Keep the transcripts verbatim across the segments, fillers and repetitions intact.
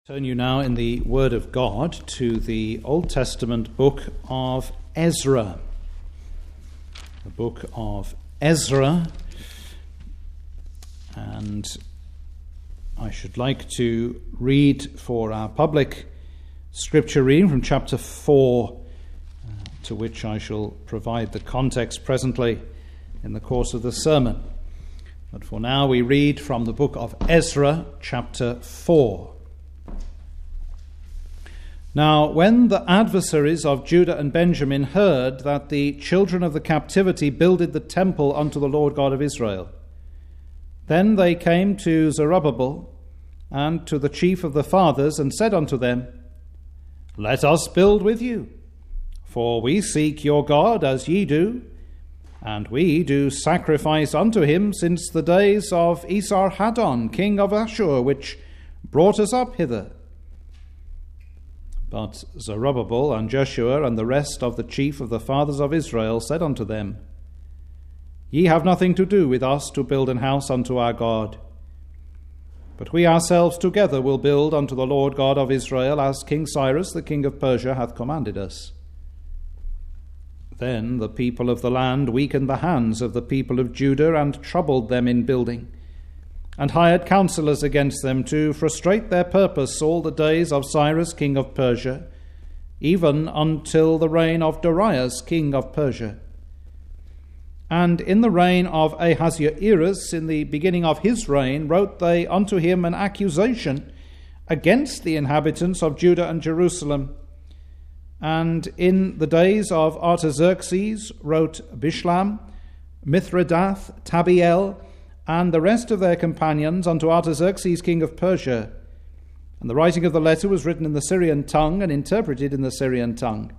Turn you now in the Word of God to the Old Testament book of Ezra. The book of Ezra. And I should like to read for our public scripture reading from chapter four, uh, to which I shall provide the context presently in the course of the sermon. But for now we read from the book of Ezra, chapter four. Now, when the adversaries of Judah and Benjamin heard that the children of the captivity builded the temple unto the Lord God of Israel, then they came to Zerubbabel and to the chief of the fathers, and said unto them, Let us build with you, for we seek your God as ye do, and we do sacrifice unto him since the days of Esarhaddon, king of Ashur, which brought us up hither. But Zerubbabel and Jeshua and the rest of the chief of the fathers of Israel said unto them, Ye have nothing to do with us to build an house unto our God. But we ourselves together will build unto the Lord God of Israel, as King Cyrus the king of Persia hath commanded us. Then the people of the land weakened the hands of the people of Judah, and troubled them in building, and hired counselors against them to frustrate their purpose all the days of Cyrus king of Persia, even until the reign of Darius king of Persia. And in the reign of Ahasuerus, in the beginning of his reign, wrote they unto him an accusation against the inhabitants of Judah and Jerusalem. And in the days of Artaxerxes wrote Bishlam, Mithredath, Tabiel, and the rest of their companions unto Artaxerxes king of Persia. And the writing of the letter was written in the Syrian tongue, and interpreted in the Syrian tongue.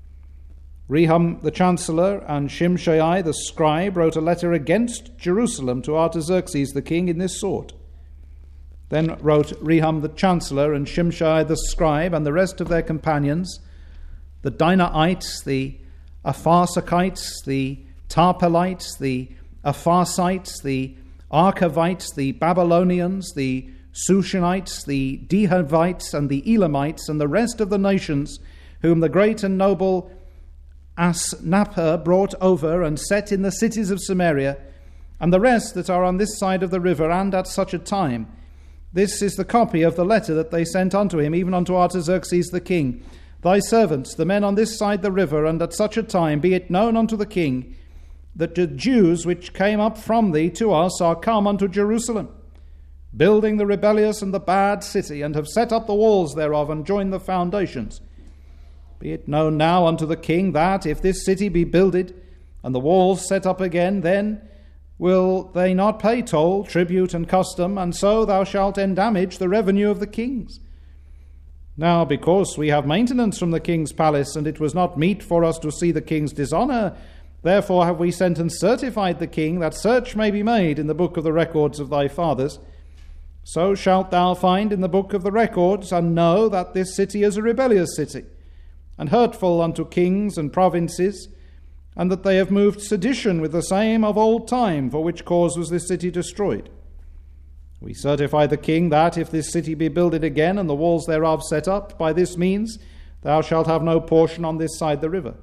Rehum the chancellor and Shimshai the scribe wrote a letter against Jerusalem to Artaxerxes the king in this sort. Then wrote Rehum the chancellor and Shimshai the scribe and the rest of their companions, the Dinaites, the Apharsachites, the Tarpelites, the Apharsites, the Archavites, the Babylonians, the Sushanites, the Dehavites, and the Elamites, and the rest of the nations, whom the great and noble Asnapper brought over and set in the cities of Samaria, and the rest that are on this side of the river, and at such a time. This is the copy of the letter that they sent unto him, even unto Artaxerxes the king. Thy servants, the men on this side the river, and at such a time, be it known unto the king, that the Jews which came up from thee to us are come unto Jerusalem, building the rebellious and the bad city, and have set up the walls thereof, and joined the foundations. Be it known now unto the king that, if this city be builded, and the walls set up again, then will they not pay toll, tribute, and custom, and so thou shalt endamage the revenue of the kings. Now, because we have maintenance from the king's palace, and it was not meet for us to see the king's dishonour, therefore have we sent and certified the king, that search may be made in the book of the records of thy fathers. So shalt thou find in the book of the records, and know that this city is a rebellious city, and hurtful unto kings and provinces, and that they have moved sedition with the same of old time, for which cause was this city destroyed. We certify the king that, if this city be builded again, and the walls thereof set up, by this means thou shalt have no portion on this side the river.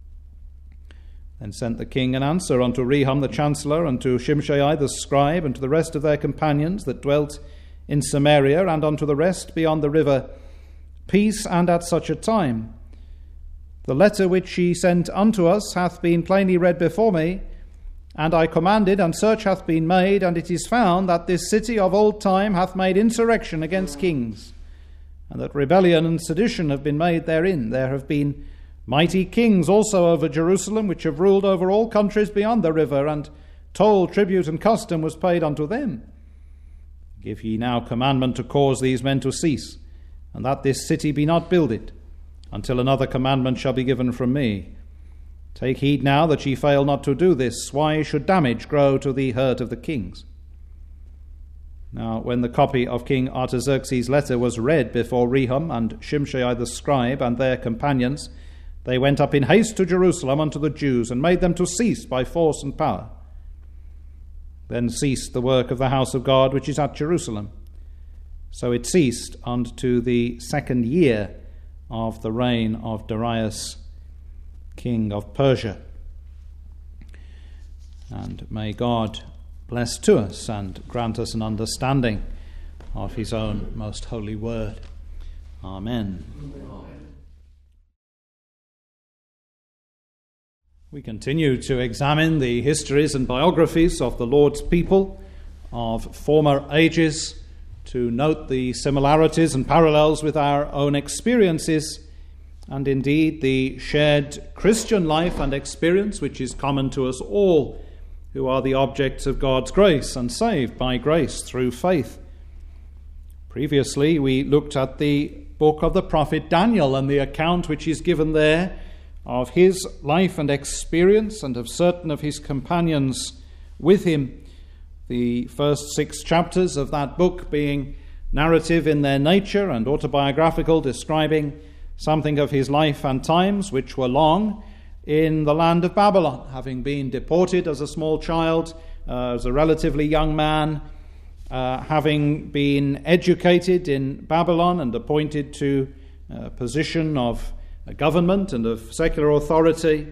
Then sent the king an answer unto Rehum the chancellor, and to Shimshai the scribe, and to the rest of their companions that dwelt in Samaria, and unto the rest beyond the river, Peace, and at such a time. The letter which he sent unto us hath been plainly read before me, and I commanded, and search hath been made, and it is found that this city of old time hath made insurrection against kings, and that rebellion and sedition have been made therein. There have been mighty kings also over Jerusalem, which have ruled over all countries beyond the river, and toll, tribute, and custom was paid unto them. Give ye now commandment to cause these men to cease, and that this city be not builded, until another commandment shall be given from me. Take heed now that ye fail not to do this. Why should damage grow to the hurt of the kings? Now, when the copy of King Artaxerxes' letter was read before Rehum and Shimshai the scribe and their companions, they went up in haste to Jerusalem unto the Jews, and made them to cease by force and power. Then ceased the work of the house of God which is at Jerusalem. So it ceased unto the second year of the reign of Darius, king of Persia. And may God bless to us and grant us an understanding of his own most holy word. Amen. Amen. We continue to examine the histories and biographies of the Lord's people of former ages, to note the similarities and parallels with our own experiences, and indeed the shared Christian life and experience which is common to us all, who are the objects of God's grace and saved by grace through faith. Previously, we looked at the book of the prophet Daniel and the account which is given there of his life and experience and of certain of his companions with him. The first six chapters of that book being narrative in their nature and autobiographical, describing something of his life and times, which were long in the land of Babylon, having been deported as a small child, uh, as a relatively young man, uh, having been educated in Babylon and appointed to a position of a government and of secular authority,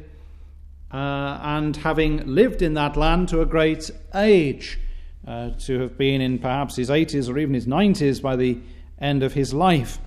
uh, and having lived in that land to a great age, uh, to have been in perhaps his eighties or even his nineties by the end of his life.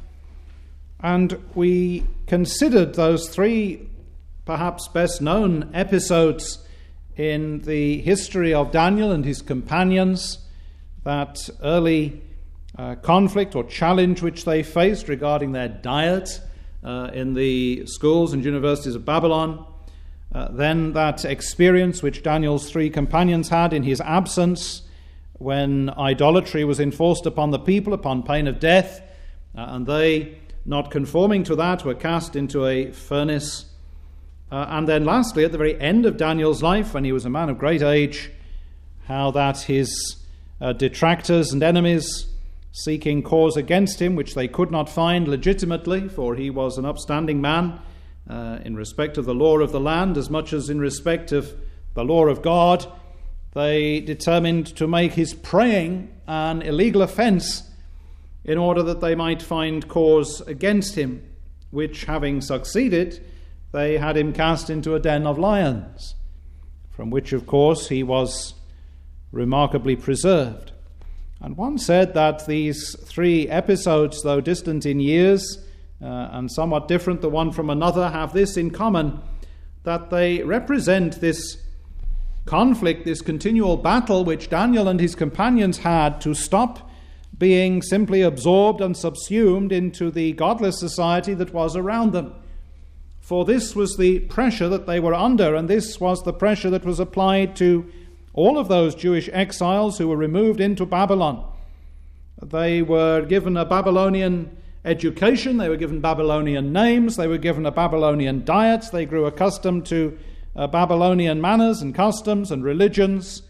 And we considered those three perhaps best known episodes in the history of Daniel and his companions, that early uh, conflict or challenge which they faced regarding their diet uh, in the schools and universities of Babylon, uh, then that experience which Daniel's three companions had in his absence, when idolatry was enforced upon the people upon pain of death, uh, and they, not conforming to that, were cast into a furnace. Uh, and then lastly, at the very end of Daniel's life, when he was a man of great age, how that his uh, detractors and enemies, seeking cause against him, which they could not find legitimately, for he was an upstanding man uh, in respect of the law of the land as much as in respect of the law of God, they determined to make his praying an illegal offence in order that they might find cause against him, which having succeeded, they had him cast into a den of lions, from which, of course, he was remarkably preserved. And one said that these three episodes, though distant in years uh, and somewhat different the one from another, have this in common, that they represent this conflict, this continual battle which Daniel and his companions had to stop being simply absorbed and subsumed into the godless society that was around them. For this was the pressure that they were under, and this was the pressure that was applied to all of those Jewish exiles who were removed into Babylon. They were given a Babylonian education, they were given Babylonian names, they were given a Babylonian diet, they grew accustomed to uh, Babylonian manners and customs and religions.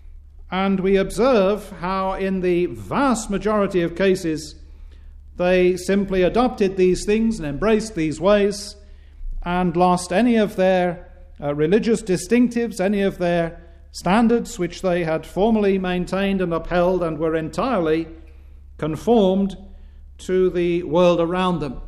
And we observe how in the vast majority of cases they simply adopted these things and embraced these ways, and lost any of their uh, religious distinctives, any of their standards which they had formerly maintained and upheld, and were entirely conformed to the world around them.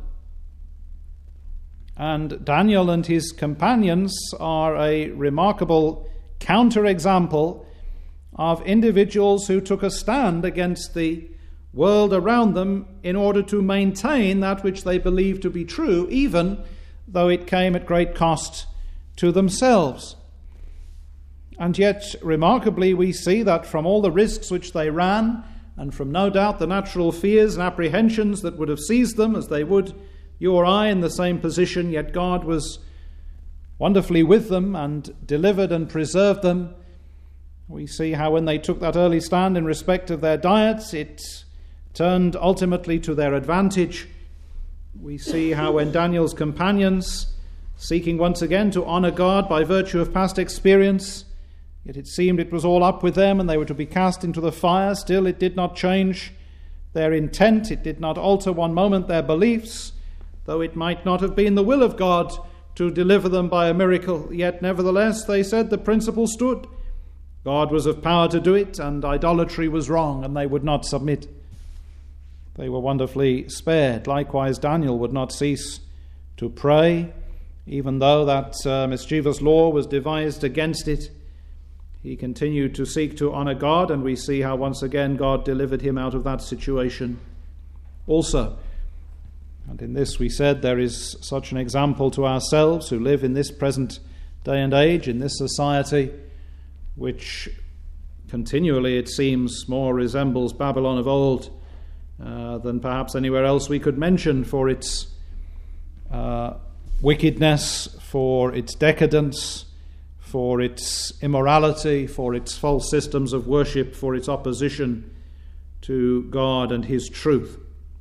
And Daniel and his companions are a remarkable counterexample of individuals who took a stand against the world around them in order to maintain that which they believed to be true, even though it came at great cost to themselves. And yet, remarkably, we see that from all the risks which they ran, and from no doubt the natural fears and apprehensions that would have seized them as they would you or I in the same position, yet God was wonderfully with them and delivered and preserved them. We see how when they took that early stand in respect of their diets, it turned ultimately to their advantage. We see how when Daniel's companions, seeking once again to honor God by virtue of past experience, yet it seemed it was all up with them and they were to be cast into the fire, still it did not change their intent, it did not alter one moment their beliefs, though it might not have been the will of God to deliver them by a miracle, yet nevertheless they said the principle stood. God was of power to do it, and idolatry was wrong, and they would not submit. they were wonderfully spared. Likewise, Daniel would not cease to pray, even though that uh, mischievous law was devised against it. He continued to seek to honor God, and we see how once again God delivered him out of that situation also. And in this we said there is such an example to ourselves who live in this present day and age, in this society, which continually, it seems, more resembles Babylon of old uh, than perhaps anywhere else we could mention, for its uh, wickedness, for its decadence, for its immorality, for its false systems of worship, for its opposition to God and his truth.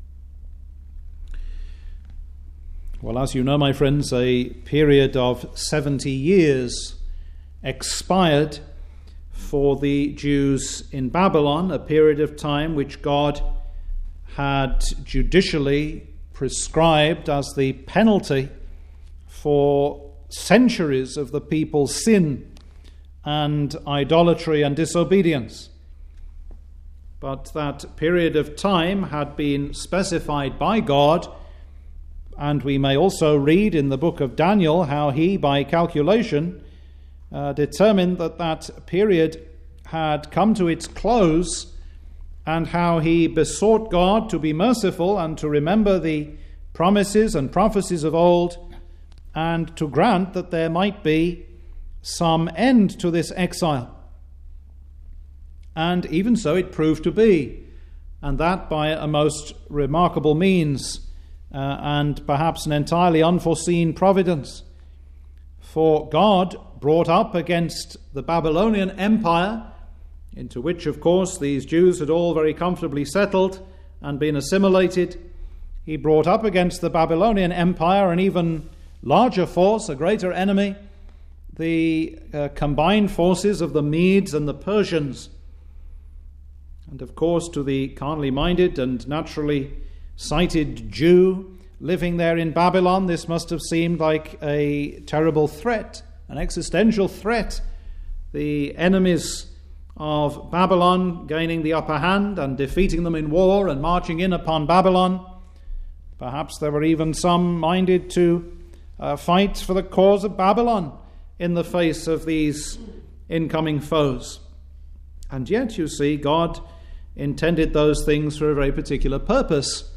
Well, as you know, my friends, a period of seventy years expired for the Jews in Babylon, a period of time which God had judicially prescribed as the penalty for centuries of the people's sin and idolatry and disobedience. But that period of time had been specified by God, and we may also read in the book of Daniel how he, by calculation, uh, determined that that period had come to its close, and how he besought God to be merciful and to remember the promises and prophecies of old, and to grant that there might be some end to this exile. And even so it proved to be, and that by a most remarkable means, uh, and perhaps an entirely unforeseen providence. For God brought up against the Babylonian Empire, into which, of course, these Jews had all very comfortably settled and been assimilated, he brought up against the Babylonian Empire an even larger force, a greater enemy, the uh, combined forces of the Medes and the Persians. And of course, to the carnally minded and naturally sighted Jew living there in Babylon, this must have seemed like a terrible threat, an existential threat. The enemies of Babylon gaining the upper hand and defeating them in war and marching in upon Babylon. Perhaps there were even some minded to uh, fight for the cause of Babylon in the face of these incoming foes. And yet, you see, God intended those things for a very particular purpose.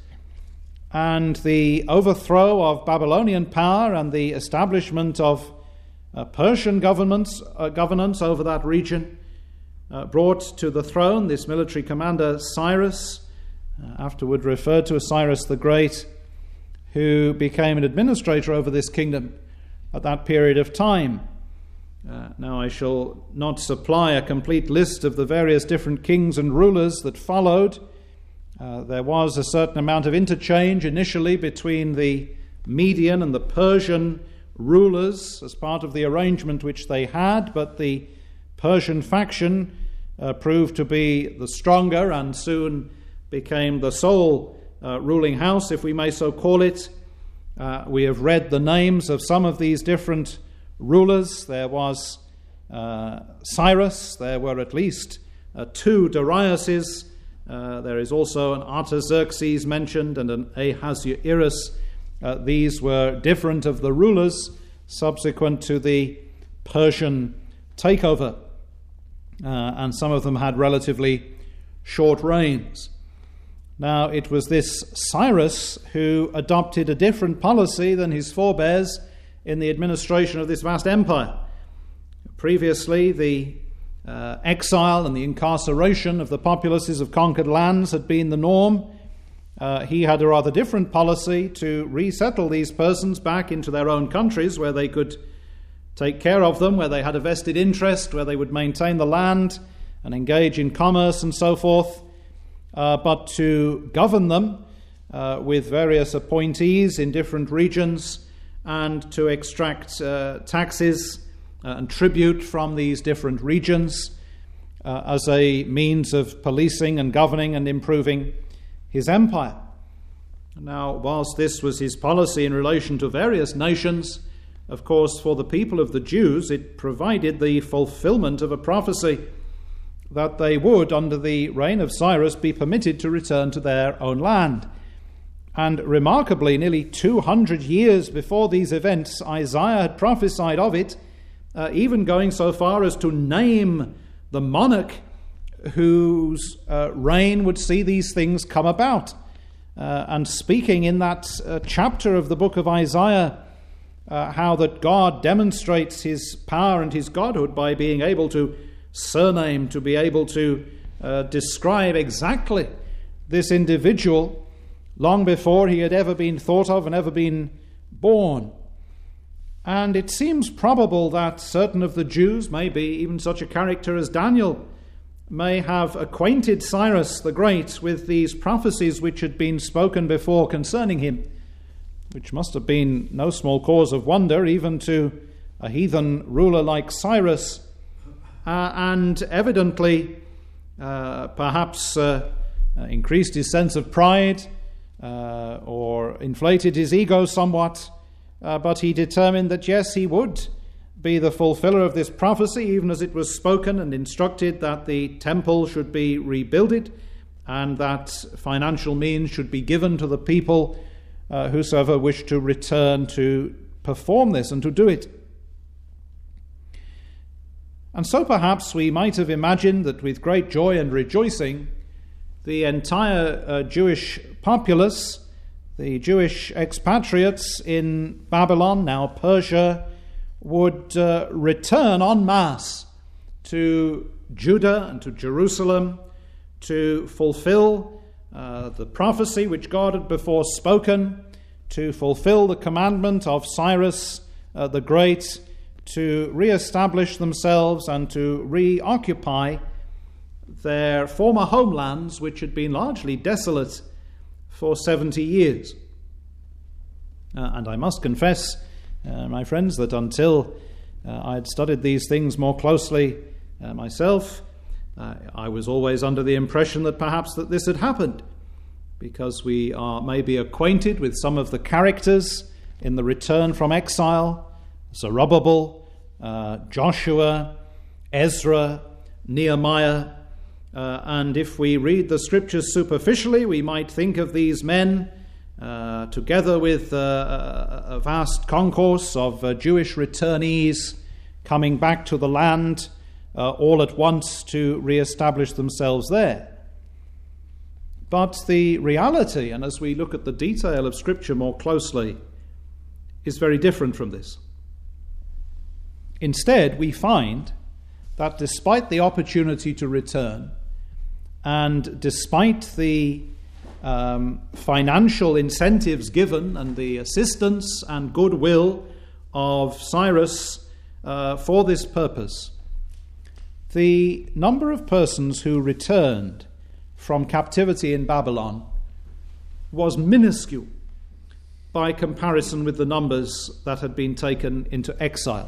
And the overthrow of Babylonian power and the establishment of uh, Persian governments, uh, governance over that region uh, brought to the throne this military commander Cyrus, uh, afterward referred to as Cyrus the Great, who became an administrator over this kingdom at that period of time. Uh, now, I shall not supply a complete list of the various different kings and rulers that followed. Uh, there was a certain amount of interchange initially between the Median and the Persian rulers as part of the arrangement which they had, but the Persian faction uh, proved to be the stronger and soon became the sole uh, ruling house, if we may so call it. Uh, we have read the names of some of these different rulers. There was uh, Cyrus, there were at least uh, two Dariuses. Uh, there is also an Artaxerxes mentioned and an Ahasuerus. Uh, these were different of the rulers subsequent to the Persian takeover. Uh, and some of them had relatively short reigns. Now, it was this Cyrus who adopted a different policy than his forebears in the administration of this vast empire. Previously, the uh, exile and the incarceration of the populaces of conquered lands had been the norm. Uh, he had a rather different policy to resettle these persons back into their own countries where they could take care of them, where they had a vested interest, where they would maintain the land and engage in commerce and so forth, uh, but to govern them uh, with various appointees in different regions and to extract uh, taxes uh, and tribute from these different regions uh, as a means of policing and governing and improving his empire. Now, whilst this was his policy in relation to various nations, of course, for the people of the Jews, it provided the fulfillment of a prophecy that they would, under the reign of Cyrus, be permitted to return to their own land. And remarkably, nearly two hundred years before these events, Isaiah had prophesied of it, uh, even going so far as to name the monarch whose uh, reign would see these things come about. Uh, and speaking in that uh, chapter of the book of Isaiah, uh, how that God demonstrates his power and his godhood by being able to surname, to be able to uh, describe exactly this individual long before he had ever been thought of and ever been born. And it seems probable that certain of the Jews, maybe even such a character as Daniel, may have acquainted Cyrus the Great with these prophecies which had been spoken before concerning him, which must have been no small cause of wonder even to a heathen ruler like Cyrus, uh, and evidently uh, perhaps uh, uh, increased his sense of pride uh, or inflated his ego somewhat, uh, but he determined that yes, he would be the fulfiller of this prophecy, even as it was spoken and instructed that the temple should be rebuilded and that financial means should be given to the people uh, whosoever wished to return to perform this and to do it. And so perhaps we might have imagined that with great joy and rejoicing, the entire uh, Jewish populace, the Jewish expatriates in Babylon, now Persia, would uh, return en masse to Judah and to Jerusalem to fulfill uh, the prophecy which God had before spoken, to fulfill the commandment of Cyrus uh, the Great, to re-establish themselves and to reoccupy their former homelands, which had been largely desolate for seventy years. Uh, and I must confess, Uh, my friends, that until uh, I had studied these things more closely uh, myself, uh, I was always under the impression that perhaps that this had happened, because we are maybe acquainted with some of the characters in the return from exile: Zerubbabel, uh, Joshua, Ezra, Nehemiah, uh, and if we read the scriptures superficially, we might think of these men Uh, together with uh, a, a vast concourse of uh, Jewish returnees coming back to the land uh, all at once to re-establish themselves there. But the reality, and as we look at the detail of Scripture more closely, is very different from this. Instead, we find that despite the opportunity to return, and despite the Um, financial incentives given and the assistance and goodwill of Cyrus uh, for this purpose, the number of persons who returned from captivity in Babylon was minuscule by comparison with the numbers that had been taken into exile.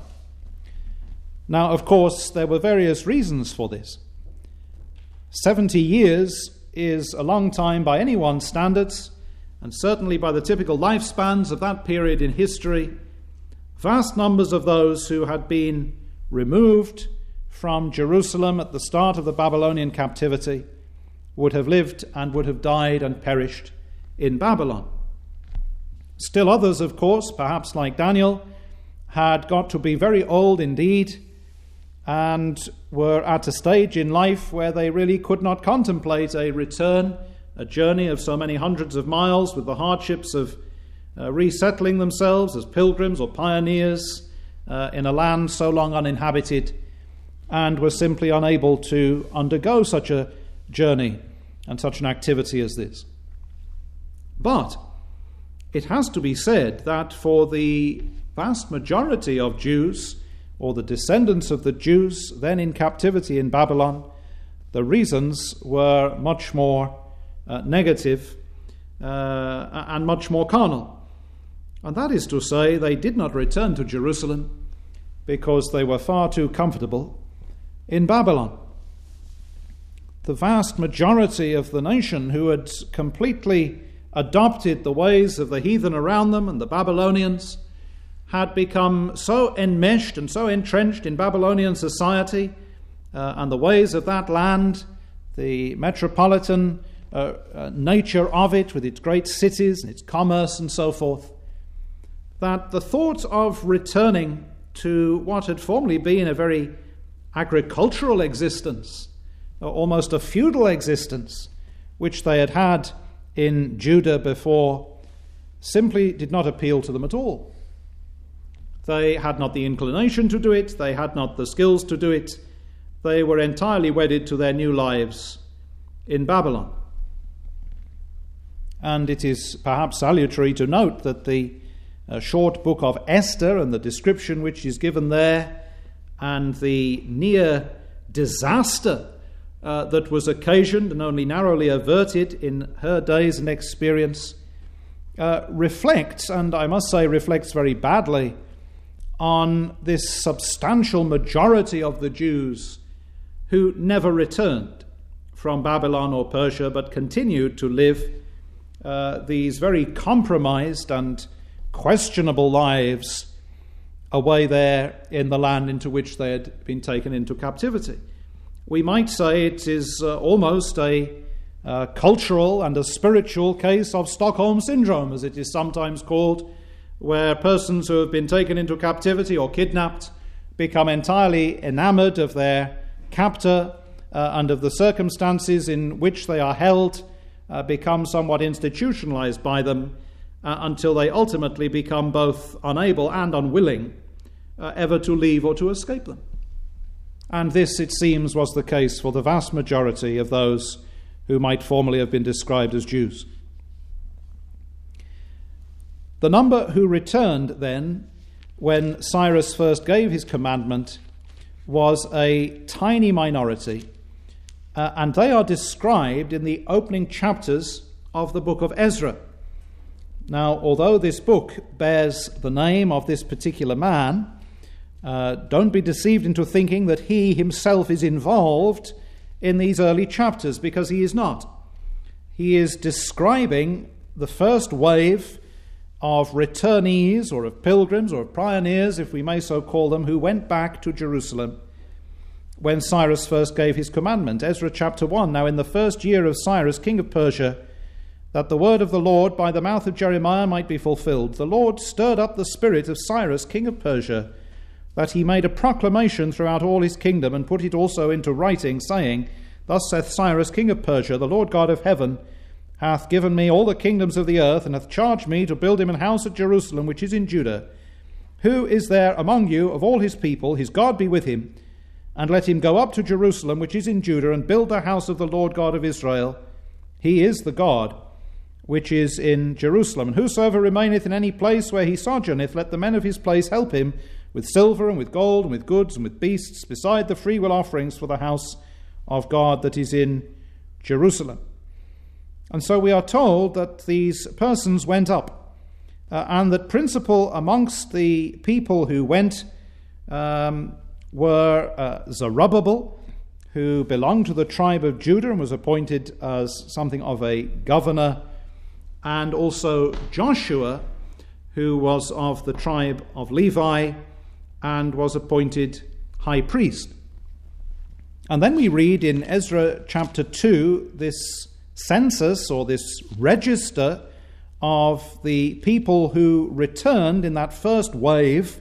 Now, of course, there were various reasons for this. Seventy years is a long time by anyone's standards, and certainly by the typical lifespans of that period in history. Vast numbers of those who had been removed from Jerusalem at the start of the Babylonian captivity would have lived and would have died and perished in Babylon. Still others, of course, perhaps like Daniel, had got to be very old indeed and were at a stage in life where they really could not contemplate a return, a journey of so many hundreds of miles with the hardships of uh, resettling themselves as pilgrims or pioneers uh, in a land so long uninhabited, and were simply unable to undergo such a journey and such an activity as this. But it has to be said that for the vast majority of Jews, or the descendants of the Jews then in captivity in Babylon, the reasons were much more uh, negative uh, and much more carnal. And that is to say, they did not return to Jerusalem because they were far too comfortable in Babylon. The vast majority of the nation who had completely adopted the ways of the heathen around them and the Babylonians had become so enmeshed and so entrenched in Babylonian society uh, and the ways of that land, the metropolitan uh, uh, nature of it with its great cities and its commerce and so forth, that the thought of returning to what had formerly been a very agricultural existence, or almost a feudal existence, which they had had in Judah before, simply did not appeal to them at all. They had not the inclination to do it, they had not the skills to do it, they were entirely wedded to their new lives in Babylon. And it is perhaps salutary to note that the uh, short book of Esther and the description which is given there, and the near disaster uh, that was occasioned and only narrowly averted in her days and experience, uh, reflects, and I must say reflects very badly, on this substantial majority of the Jews who never returned from Babylon or Persia, but continued to live uh, these very compromised and questionable lives away there in the land into which they had been taken into captivity. We might say it is uh, almost a uh, cultural and a spiritual case of Stockholm Syndrome, as it is sometimes called, where persons who have been taken into captivity or kidnapped become entirely enamored of their captor uh, and of the circumstances in which they are held, uh, become somewhat institutionalized by them uh, until they ultimately become both unable and unwilling uh, ever to leave or to escape them. And this, it seems, was the case for the vast majority of those who might formerly have been described as Jews. The number who returned then, when Cyrus first gave his commandment, was a tiny minority, uh, and they are described in the opening chapters of the book of Ezra. Now, although this book bears the name of this particular man, uh, don't be deceived into thinking that he himself is involved in these early chapters, because he is not. He is describing the first wave of returnees, or of pilgrims, or of pioneers, if we may so call them, who went back to Jerusalem when Cyrus first gave his commandment. Ezra chapter one, now in the first year of Cyrus, king of Persia, that the word of the Lord by the mouth of Jeremiah might be fulfilled, the Lord stirred up the spirit of Cyrus, king of Persia, that he made a proclamation throughout all his kingdom, and put it also into writing, saying, Thus saith Cyrus, king of Persia, the Lord God of heaven hath given me all the kingdoms of the earth, and hath charged me to build him an house at Jerusalem, which is in Judah. Who is there among you of all his people? His God be with him. And let him go up to Jerusalem, which is in Judah, and build the house of the Lord God of Israel. He is the God which is in Jerusalem. And whosoever remaineth in any place where he sojourneth, let the men of his place help him with silver and with gold and with goods and with beasts, beside the freewill offerings for the house of God that is in Jerusalem. And so we are told that these persons went up, uh, and that principal amongst the people who went um, were uh, Zerubbabel, who belonged to the tribe of Judah and was appointed as something of a governor, and also Joshua, who was of the tribe of Levi and was appointed high priest. And then we read in Ezra chapter two this census, or this register of the people who returned in that first wave,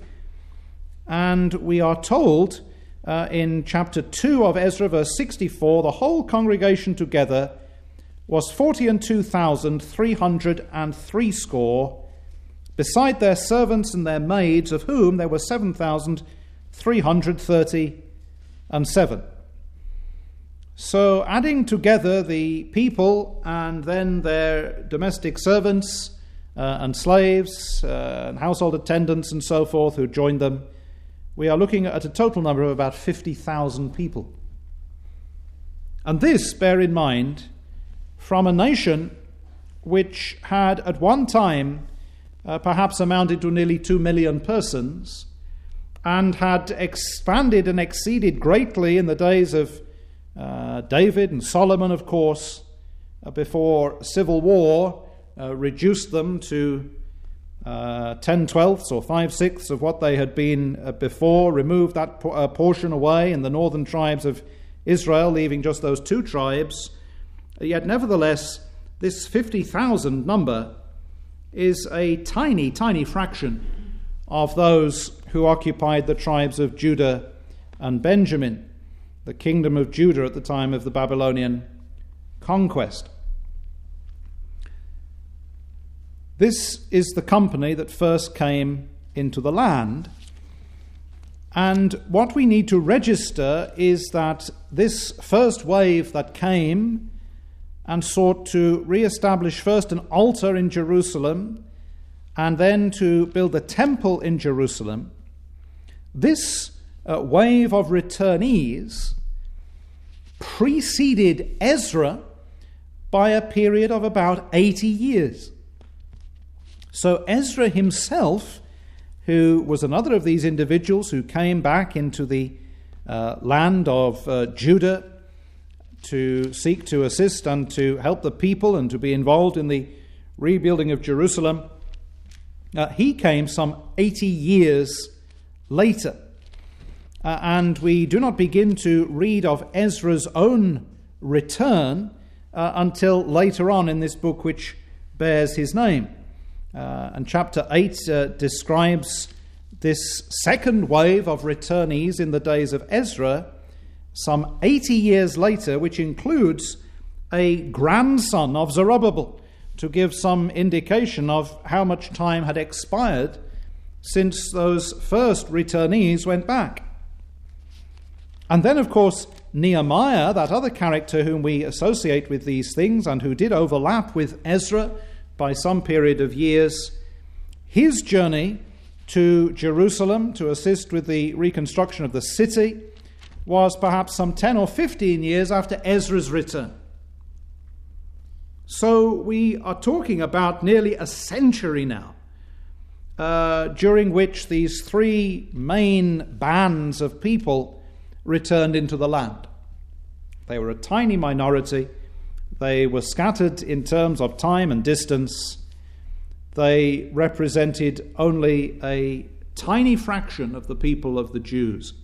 and we are told uh, in chapter two of Ezra, verse sixty-four, the whole congregation together was forty and two thousand three hundred and threescore, beside their servants and their maids, of whom there were seven thousand three hundred thirty and seven. So adding together the people and then their domestic servants uh, and slaves uh, and household attendants and so forth who joined them, we are looking at a total number of about fifty thousand people. And this, bear in mind, from a nation which had at one time uh, perhaps amounted to nearly two million persons, and had expanded and exceeded greatly in the days of Uh, David and Solomon, of course, uh, before civil war uh, reduced them to uh, ten twelfths or five sixths of what they had been uh, before, removed that po- uh, portion away in the northern tribes of Israel, leaving just those two tribes. Yet nevertheless, this fifty thousand number is a tiny, tiny fraction of those who occupied the tribes of Judah and Benjamin, the kingdom of Judah at the time of the Babylonian conquest. This is the company that first came into the land. And what we need to register is that this first wave that came and sought to re-establish first an altar in Jerusalem and then to build a temple in Jerusalem, this uh, wave of returnees preceded Ezra by a period of about eighty years. So Ezra himself, who was another of these individuals who came back into the uh, land of uh, Judah to seek to assist and to help the people and to be involved in the rebuilding of Jerusalem, uh, he came some eighty years later. Uh, and we do not begin to read of Ezra's own return uh, until later on in this book which bears his name. Uh, and chapter eight uh, describes this second wave of returnees in the days of Ezra, some eighty years later, which includes a grandson of Zerubbabel, to give some indication of how much time had expired since those first returnees went back. And then, of course, Nehemiah, that other character whom we associate with these things and who did overlap with Ezra by some period of years, his journey to Jerusalem to assist with the reconstruction of the city was perhaps some ten or fifteen years after Ezra's return. So we are talking about nearly a century now, uh, during which these three main bands of people returned into the land. They were a tiny minority. They were scattered in terms of time and distance. They represented only a tiny fraction of the people of the Jews.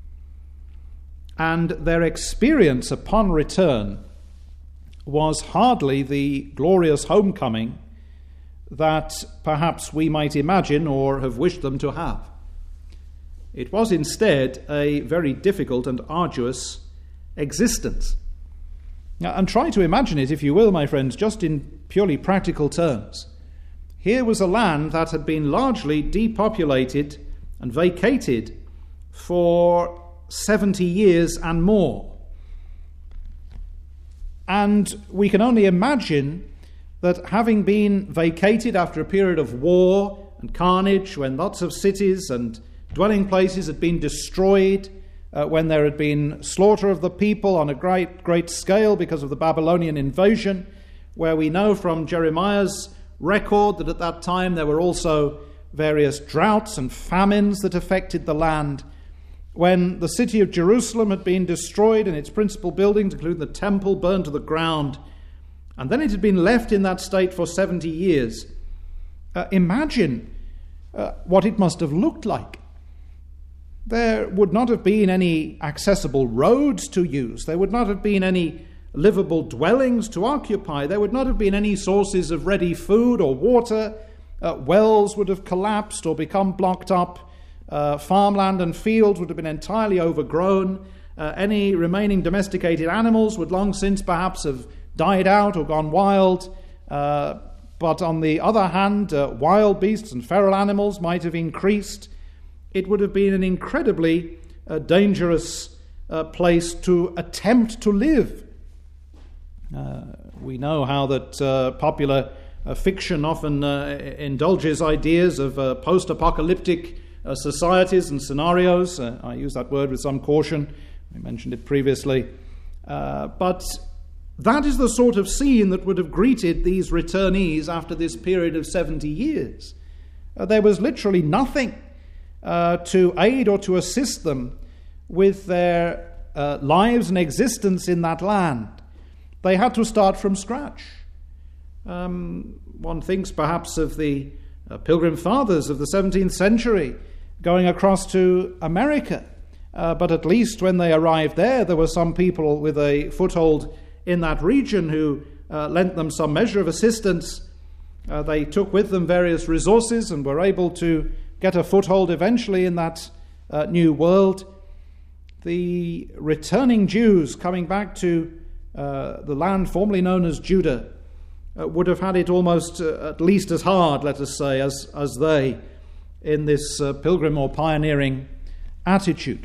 And their experience upon return was hardly the glorious homecoming that perhaps we might imagine or have wished them to have. It was instead a very difficult and arduous existence. Now, and try to imagine it, if you will, my friends, just in purely practical terms. Here was a land that had been largely depopulated and vacated for seventy years and more. And we can only imagine that having been vacated after a period of war and carnage, when lots of cities and dwelling places had been destroyed, uh, when there had been slaughter of the people on a great, great scale because of the Babylonian invasion, where we know from Jeremiah's record that at that time there were also various droughts and famines that affected the land. When the city of Jerusalem had been destroyed and its principal buildings, including the temple, burned to the ground, and then it had been left in that state for seventy years. Uh, imagine uh, what it must have looked like. There would not have been any accessible roads to use. There would not have been any livable dwellings to occupy. There would not have been any sources of ready food or water. Uh, wells would have collapsed or become blocked up. Uh, farmland and fields would have been entirely overgrown. Uh, any remaining domesticated animals would long since perhaps have died out or gone wild. Uh, but on the other hand, uh, wild beasts and feral animals might have increased. It would have been an incredibly uh, dangerous uh, place to attempt to live. Uh, we know how that uh, popular uh, fiction often uh, indulges ideas of uh, post-apocalyptic uh, societies and scenarios. Uh, I use that word with some caution. We mentioned it previously. Uh, but that is the sort of scene that would have greeted these returnees after this period of seventy years. Uh, there was literally nothing Uh, to aid or to assist them with their uh, lives and existence in that land. They had to start from scratch. Um, one thinks perhaps of the uh, Pilgrim Fathers of the seventeenth century going across to America. Uh, but at least when they arrived there, there were some people with a foothold in that region who uh, lent them some measure of assistance. Uh, they took with them various resources and were able to get a foothold eventually in that uh, new world. The returning Jews coming back to uh, the land formerly known as Judah uh, would have had it almost uh, at least as hard, let us say, as, as they in this uh, pilgrim or pioneering attitude.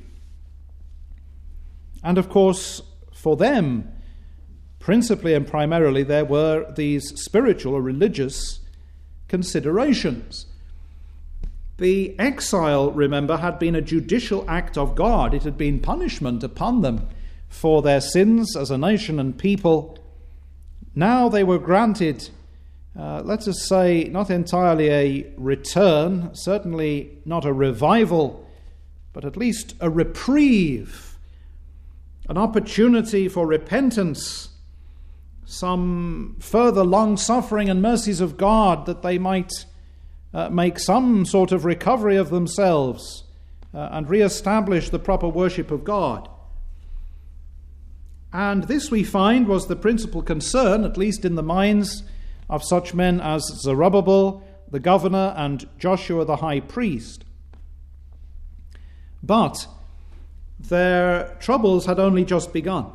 And of course, for them, principally and primarily, there were these spiritual or religious considerations. The exile, remember, had been a judicial act of God. It had been punishment upon them for their sins as a nation and people. Now they were granted, uh, let us say, not entirely a return, certainly not a revival, but at least a reprieve, an opportunity for repentance, some further long-suffering and mercies of God, that they might uh, make some sort of recovery of themselves uh, and re-establish the proper worship of God. And this, we find, was the principal concern, at least in the minds of such men as Zerubbabel, the governor, and Joshua, the high priest. But their troubles had only just begun.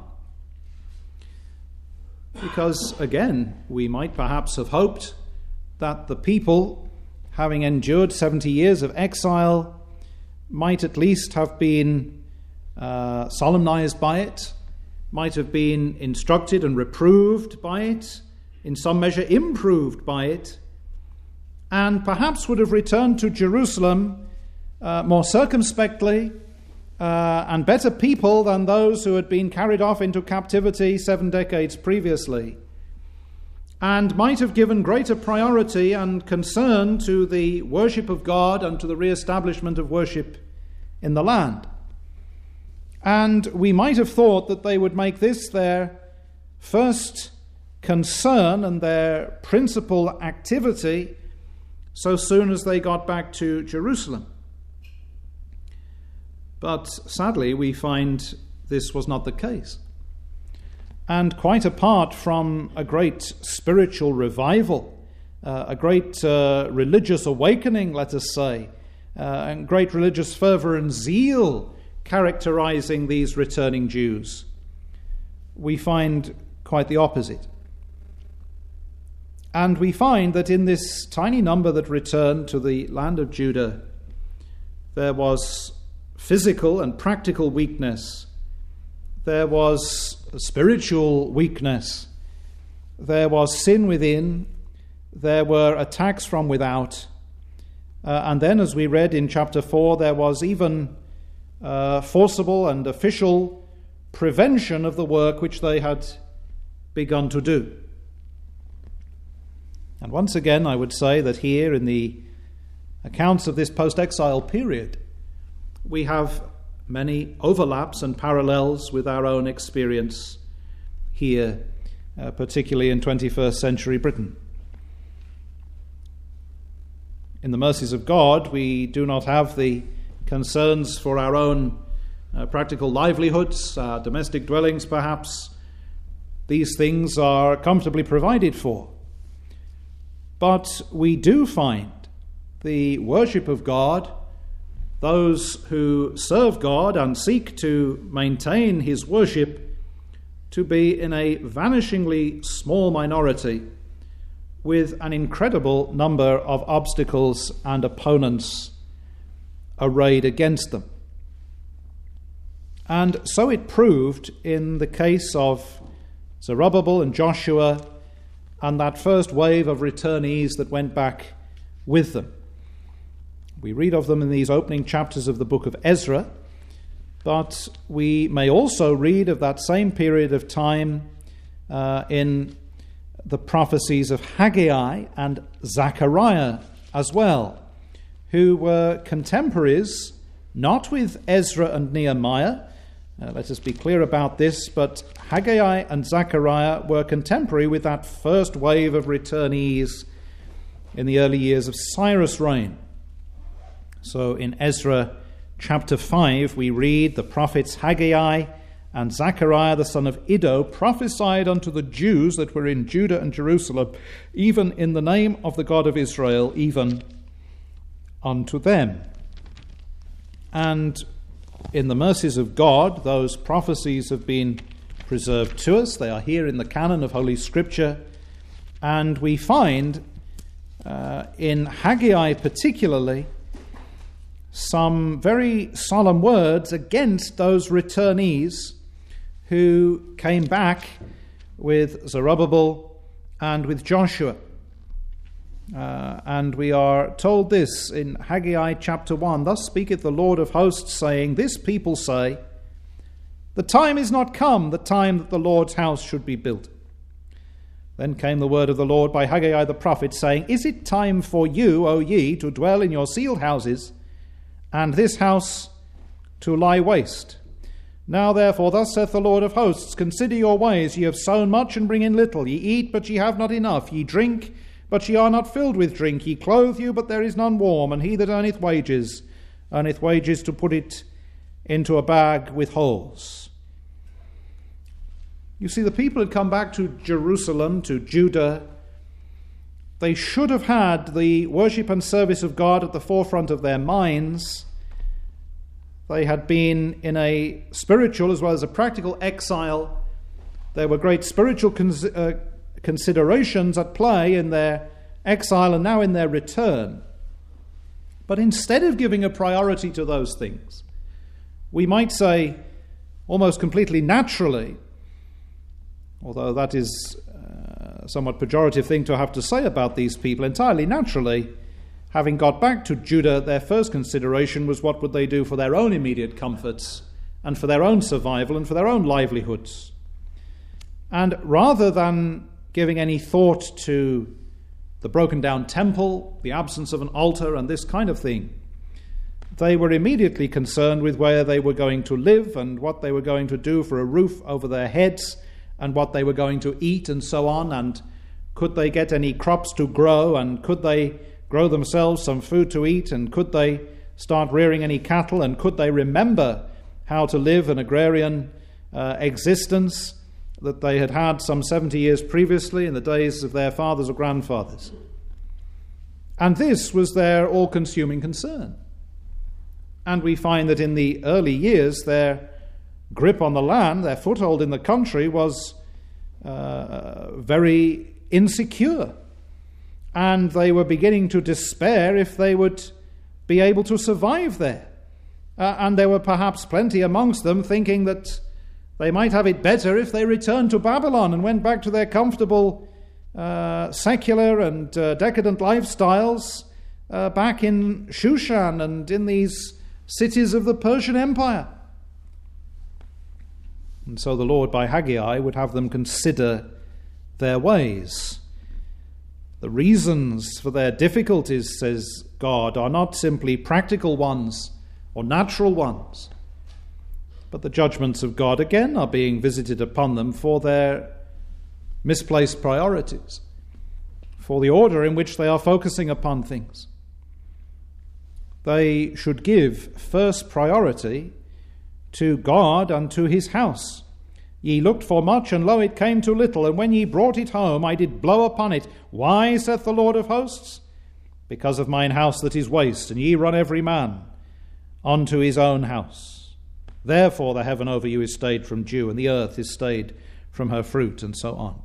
Because, again, we might perhaps have hoped that the people, having endured seventy years of exile, might at least have been uh, solemnized by it, might have been instructed and reproved by it, in some measure improved by it, and perhaps would have returned to Jerusalem uh, more circumspectly uh, and better people than those who had been carried off into captivity seven decades previously, and might have given greater priority and concern to the worship of God and to the re-establishment of worship in the land. And we might have thought that they would make this their first concern and their principal activity so soon as they got back to Jerusalem. But sadly, we find this was not the case. And quite apart from a great spiritual revival, uh, a great uh, religious awakening, let us say, uh, and great religious fervor and zeal characterizing these returning Jews, we find quite the opposite. And we find that in this tiny number that returned to the land of Judah, there was physical and practical weakness. There was spiritual weakness. There was sin within. There were attacks from without. Uh, and then, as we read in chapter four, there was even uh, forcible and official prevention of the work which they had begun to do. And once again, I would say that here in the accounts of this post-exile period, we have many overlaps and parallels with our own experience here, uh, particularly in twenty-first century Britain. In the mercies of God, we do not have the concerns for our own uh, practical livelihoods, our domestic dwellings perhaps. These things are comfortably provided for. But we do find the worship of God, those who serve God and seek to maintain his worship, to be in a vanishingly small minority with an incredible number of obstacles and opponents arrayed against them. And so it proved in the case of Zerubbabel and Joshua and that first wave of returnees that went back with them. We read of them in these opening chapters of the book of Ezra, but we may also read of that same period of time uh, in the prophecies of Haggai and Zechariah as well, who were contemporaries, not with Ezra and Nehemiah. Uh, let us be clear about this, but Haggai and Zechariah were contemporary with that first wave of returnees in the early years of Cyrus' reign. So in Ezra chapter five, we read, the prophets Haggai and Zechariah the son of Iddo prophesied unto the Jews that were in Judah and Jerusalem, even in the name of the God of Israel, even unto them. And in the mercies of God, those prophecies have been preserved to us. They are here in the canon of Holy Scripture. And we find uh, in Haggai particularly some very solemn words against those returnees who came back with Zerubbabel and with Joshua. Uh, and we are told this in Haggai chapter one, thus speaketh the Lord of hosts, saying, this people say, the time is not come, the time that the Lord's house should be built. Then came the word of the Lord by Haggai the prophet, saying, is it time for you, O ye, to dwell in your sealed houses, and this house to lie waste? Now therefore, thus saith the Lord of hosts, consider your ways, ye have sown much and bring in little, ye eat, but ye have not enough, ye drink, but ye are not filled with drink, ye clothe you, but there is none warm, and he that earneth wages, earneth wages to put it into a bag with holes. You see, the people had come back to Jerusalem, to Judah. They should have had the worship and service of God at the forefront of their minds. They had been in a spiritual as well as a practical exile. There were great spiritual cons- uh, considerations at play in their exile and now in their return. But instead of giving a priority to those things, we might say almost completely naturally, although that is a somewhat pejorative thing to have to say about these people, entirely naturally, having got back to Judah, their first consideration was what would they do for their own immediate comforts and for their own survival and for their own livelihoods. And rather than giving any thought to the broken down temple, the absence of an altar, and this kind of thing, they were immediately concerned with where they were going to live and what they were going to do for a roof over their heads and what they were going to eat and so on, and could they get any crops to grow, and could they grow themselves some food to eat, and could they start rearing any cattle, and could they remember how to live an agrarian uh, existence that they had had some seventy years previously in the days of their fathers or grandfathers. And this was their all-consuming concern. And we find that in the early years, their grip on the land, their foothold in the country was uh, very insecure. And they were beginning to despair if they would be able to survive there. Uh, and there were perhaps plenty amongst them thinking that they might have it better if they returned to Babylon and went back to their comfortable uh, secular and uh, decadent lifestyles uh, back in Shushan and in these cities of the Persian Empire. And so the Lord, by Haggai, would have them consider their ways. The reasons for their difficulties, says God, are not simply practical ones or natural ones, but the judgments of God again are being visited upon them for their misplaced priorities, for the order in which they are focusing upon things. They should give first priority to God and to his house. Ye looked for much, and lo, it came to little, and when ye brought it home, I did blow upon it. Why, saith the Lord of hosts? Because of mine house that is waste, and ye run every man unto his own house. Therefore the heaven over you is stayed from dew, and the earth is stayed from her fruit, and so on.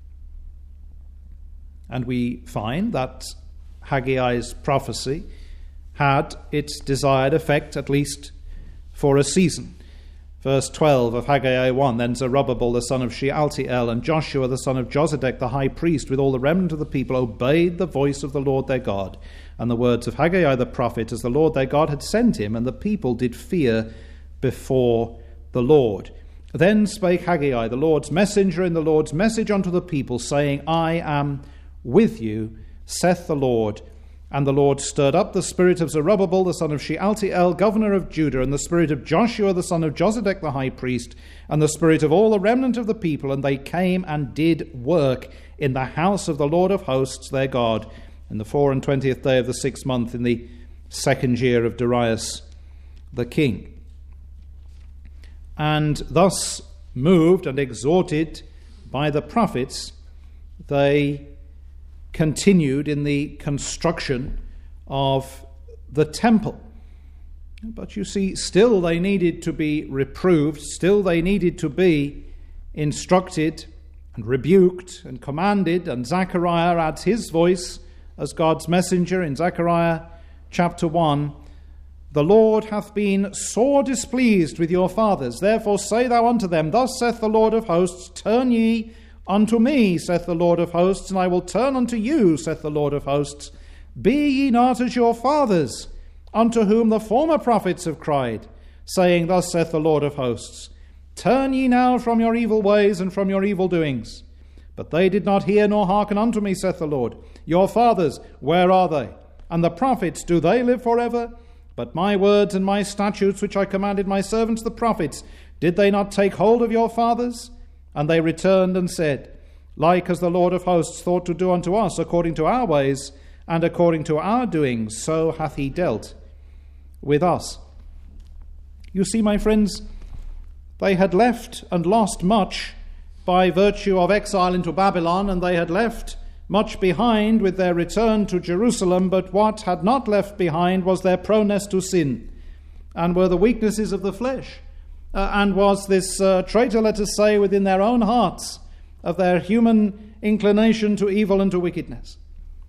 And we find that Haggai's prophecy had its desired effect, at least for a season. Verse twelve of Haggai one, then Zerubbabel the son of Shealtiel and Joshua the son of Josedek the high priest with all the remnant of the people obeyed the voice of the Lord their God and the words of Haggai the prophet, as the Lord their God had sent him, and the people did fear before the Lord. Then spake Haggai, the Lord's messenger, in the Lord's message unto the people, saying, I am with you, saith the Lord. And the Lord stirred up the spirit of Zerubbabel the son of Shealtiel, governor of Judah, and the spirit of Joshua the son of Josedek the high priest, and the spirit of all the remnant of the people, and they came and did work in the house of the Lord of hosts their God, in the four and twentieth day of the sixth month in the second year of Darius the king. And thus moved and exhorted by the prophets, they continued in the construction of the temple. But you see, still they needed to be reproved, still they needed to be instructed and rebuked and commanded, and Zechariah adds his voice as God's messenger in Zechariah chapter one. The Lord hath been sore displeased with your fathers. Therefore say thou unto them, Thus saith the Lord of hosts, Turn ye unto me, saith the Lord of hosts, and I will turn unto you, saith the Lord of hosts. Be ye not as your fathers, unto whom the former prophets have cried, saying, Thus saith the Lord of hosts, Turn ye now from your evil ways and from your evil doings. But they did not hear nor hearken unto me, saith the Lord. Your fathers, where are they? And the prophets, do they live forever? But my words and my statutes, which I commanded my servants the prophets, did they not take hold of your fathers? And they returned and said, Like as the Lord of hosts thought to do unto us, according to our ways and according to our doings, so hath he dealt with us. You see, my friends, they had left and lost much by virtue of exile into Babylon, and they had left much behind with their return to Jerusalem, but what had not left behind was their proneness to sin, and were the weaknesses of the flesh, uh, and was this uh, traitor, let us say, within their own hearts, of their human inclination to evil and to wickedness.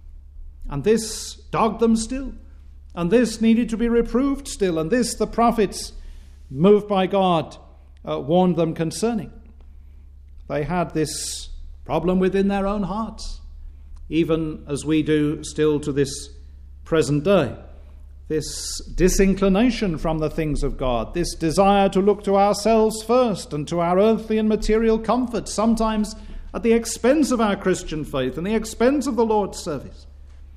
And this dogged them still, and this needed to be reproved still, and this the prophets, moved by God, uh, warned them concerning. They had this problem within their own hearts, even as we do still to this present day. This disinclination from the things of God, this desire to look to ourselves first and to our earthly and material comfort, sometimes at the expense of our Christian faith and the expense of the Lord's service.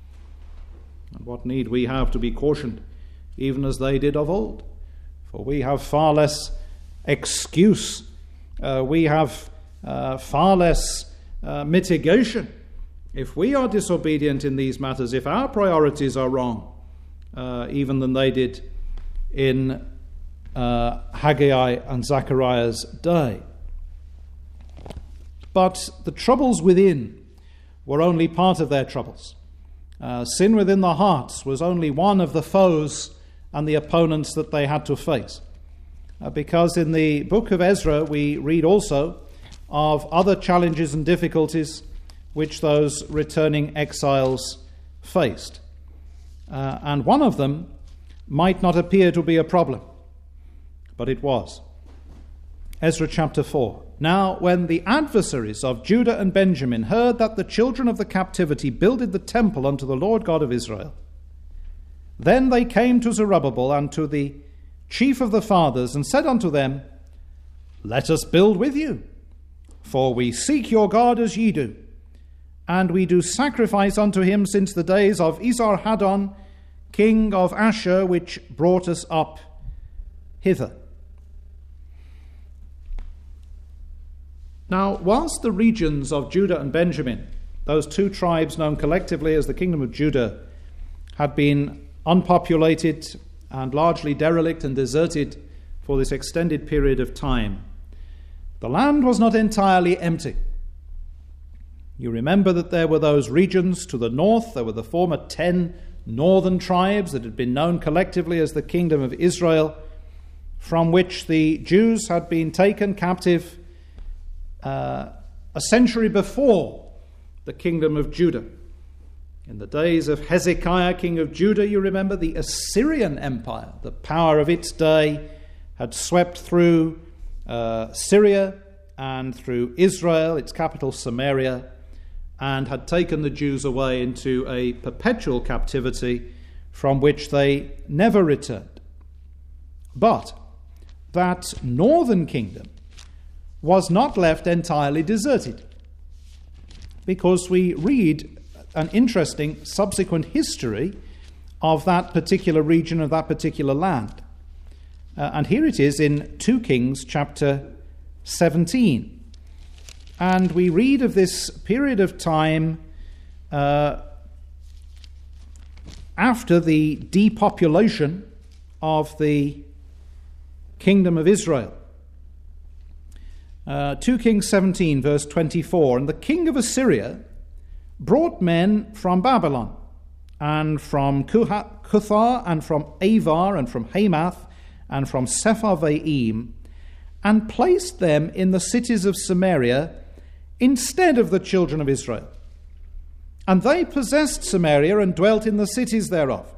And what need we have to be cautioned, even as they did of old? For we have far less excuse, uh, we have uh, far less uh, mitigation if we are disobedient in these matters, if our priorities are wrong, uh, even than they did in uh, Haggai and Zechariah's day. But the troubles within were only part of their troubles. Uh, sin within the hearts was only one of the foes and the opponents that they had to face. Uh, because in the book of Ezra we read also of other challenges and difficulties which those returning exiles faced. Uh, and one of them might not appear to be a problem, but it was. Ezra chapter four. Now, when the adversaries of Judah and Benjamin heard that the children of the captivity builded the temple unto the Lord God of Israel, then they came to Zerubbabel and to the chief of the fathers, and said unto them, Let us build with you, for we seek your God as ye do. And we do sacrifice unto him since the days of Esarhaddon, king of Ashur, which brought us up hither. Now, whilst the regions of Judah and Benjamin, those two tribes known collectively as the kingdom of Judah, had been unpopulated and largely derelict and deserted for this extended period of time, the land was not entirely empty. You remember that there were those regions to the north. There were the former ten northern tribes that had been known collectively as the kingdom of Israel, from which the Jews had been taken captive uh, a century before the kingdom of Judah. In the days of Hezekiah, king of Judah, you remember the Assyrian Empire, the power of its day, had swept through uh, Syria and through Israel, its capital Samaria, and had taken the Jews away into a perpetual captivity from which they never returned. But that northern kingdom was not left entirely deserted, because we read an interesting subsequent history of that particular region, of that particular land. Uh, and here it is in Second Kings chapter seventeen. And we read of this period of time uh, after the depopulation of the kingdom of Israel. Uh, two Kings seventeen, verse twenty-four, and the king of Assyria brought men from Babylon, and from Cuthah, and from Avar, and from Hamath, and from Sepharvaim, and placed them in the cities of Samaria instead of the children of Israel. And they possessed Samaria and dwelt in the cities thereof.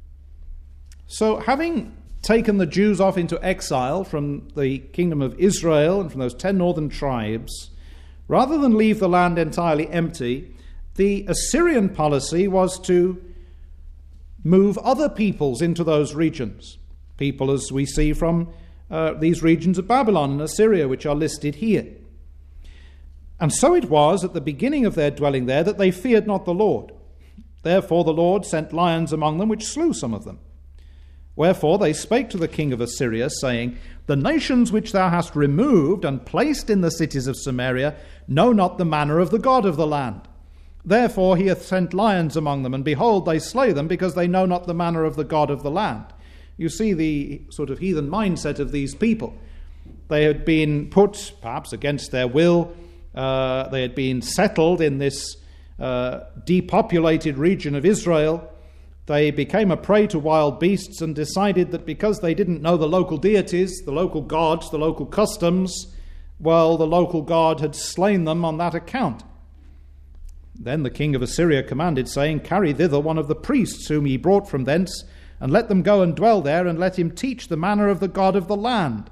So having taken the Jews off into exile from the kingdom of Israel and from those ten northern tribes, rather than leave the land entirely empty, the Assyrian policy was to move other peoples into those regions. People as we see from uh, these regions of Babylon and Assyria, which are listed here. And so it was at the beginning of their dwelling there that they feared not the Lord. Therefore the Lord sent lions among them, which slew some of them. Wherefore they spake to the king of Assyria, saying, The nations which thou hast removed and placed in the cities of Samaria know not the manner of the God of the land. Therefore he hath sent lions among them, and behold, they slay them, because they know not the manner of the God of the land. You see the sort of heathen mindset of these people. They had been put, perhaps against their will, uh, they had been settled in this uh, depopulated region of Israel. They became a prey to wild beasts and decided that because they didn't know the local deities, the local gods, the local customs, well, the local god had slain them on that account. Then the king of Assyria commanded, saying, Carry thither one of the priests whom ye brought from thence, and let them go and dwell there, and let him teach the manner of the God of the land.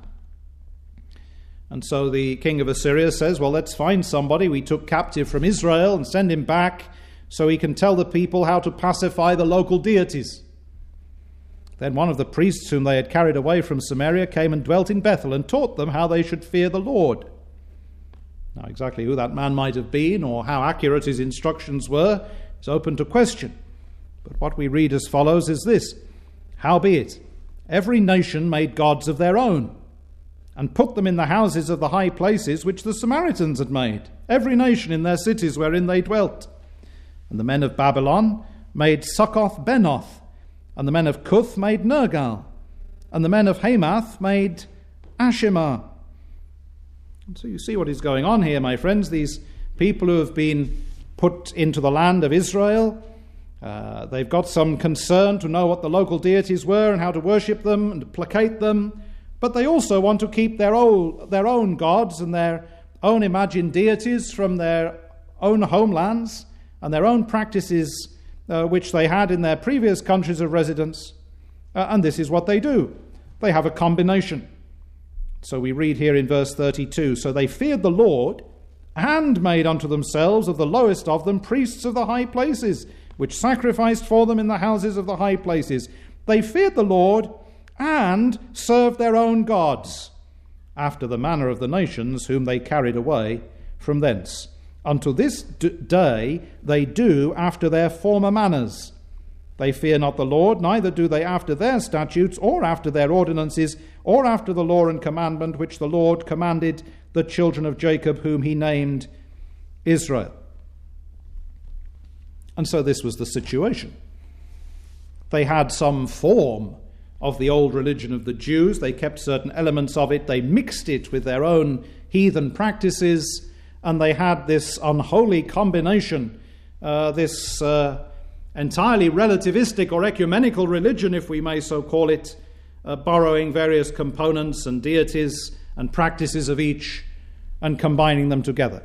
And so the king of Assyria says, well, let's find somebody we took captive from Israel and send him back so he can tell the people how to pacify the local deities. Then one of the priests whom they had carried away from Samaria came and dwelt in Bethel and taught them how they should fear the Lord. Now, exactly who that man might have been or how accurate his instructions were is open to question. But what we read as follows is this: Howbeit, every nation made gods of their own, and put them in the houses of the high places which the Samaritans had made, every nation in their cities wherein they dwelt. And the men of Babylon made Succoth-Benoth, and the men of Cuth made Nergal, and the men of Hamath made Ashimah. And so you see what is going on here, my friends. These people who have been put into the land of Israel, uh, they've got some concern to know what the local deities were and how to worship them and to placate them, but they also want to keep their own, their own gods and their own imagined deities from their own homelands and their own practices uh, which they had in their previous countries of residence. Uh, and this is what they do. They have a combination. So we read here in verse thirty-two, So they feared the Lord, and made unto themselves of the lowest of them priests of the high places, which sacrificed for them in the houses of the high places. They feared the Lord, and served their own gods, after the manner of the nations whom they carried away from thence. Unto this d- day they do after their former manners. They fear not the Lord, neither do they after their statutes, or after their ordinances, or after the law and commandment which the Lord commanded the children of Jacob, whom he named Israel. And so this was the situation. They had some form of the old religion of the Jews. They kept certain elements of it. They mixed it with their own heathen practices, and they had this unholy combination, uh, this uh, entirely relativistic or ecumenical religion, if we may so call it, uh, borrowing various components and deities and practices of each and combining them together.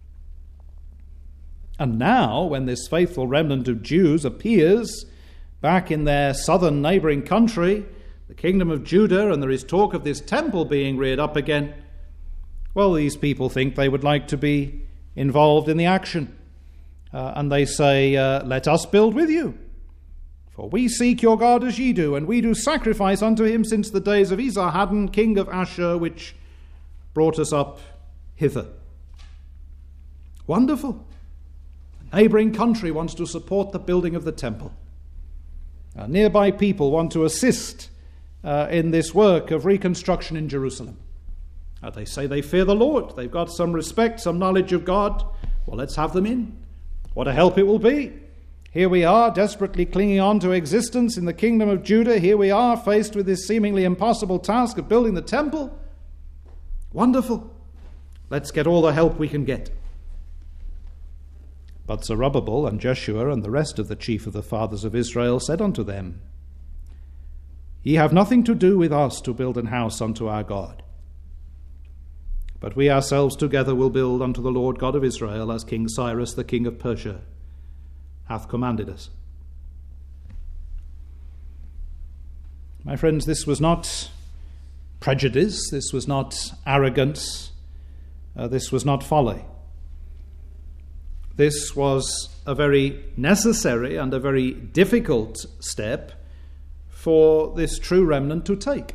And now, when this faithful remnant of Jews appears back in their southern neighboring country, the kingdom of Judah, and there is talk of this temple being reared up again, well, these people think they would like to be involved in the action. Uh, and they say, uh, let us build with you. For we seek your God as ye do, and we do sacrifice unto him since the days of Esarhaddon, king of Ashur, which brought us up hither. Wonderful. A neighboring country wants to support the building of the temple. Uh, nearby people want to assist uh, in this work of reconstruction in Jerusalem. Uh, they say they fear the Lord. They've got some respect, some knowledge of God. Well, let's have them in. What a help it will be. Here we are, desperately clinging on to existence in the kingdom of Judah. Here we are, faced with this seemingly impossible task of building the temple. Wonderful. Let's get all the help we can get. But Zerubbabel and Jeshua and the rest of the chief of the fathers of Israel said unto them, Ye have nothing to do with us to build an house unto our God. But we ourselves together will build unto the Lord God of Israel, as King Cyrus the king of Persia hath commanded us. My friends, this was not prejudice, this was not arrogance, uh, this was not folly. This was a very necessary and a very difficult step for this true remnant to take.